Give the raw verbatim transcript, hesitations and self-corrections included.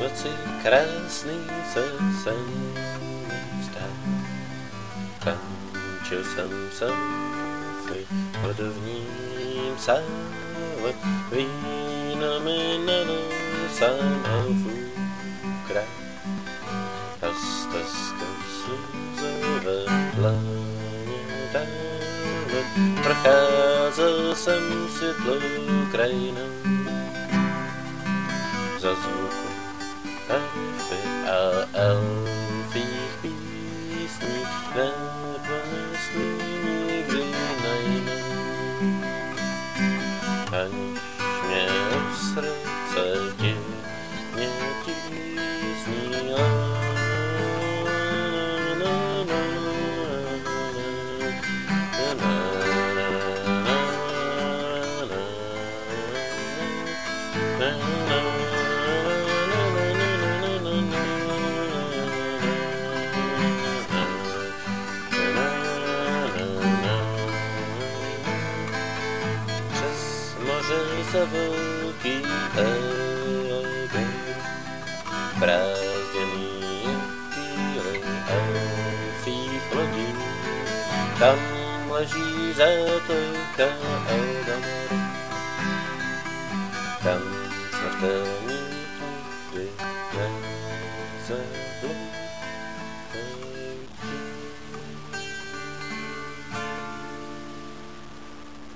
srdci krásný se sen stál. Tančil jsem sem si hodovním sále, víno mi nanásám a fůkrát. A stezka slůze ve dlaně dále, procházel jsem světlou krajinou. Za zvuku elfy a elfích písní nebe nesmí nikdy najít. Aniž mě od srdce divně tísní, la, la, la, la, la, la. Za velký Eger, prázdněný kýly elfích lodí, tam leží zátoka Eldamar, tam smrtelný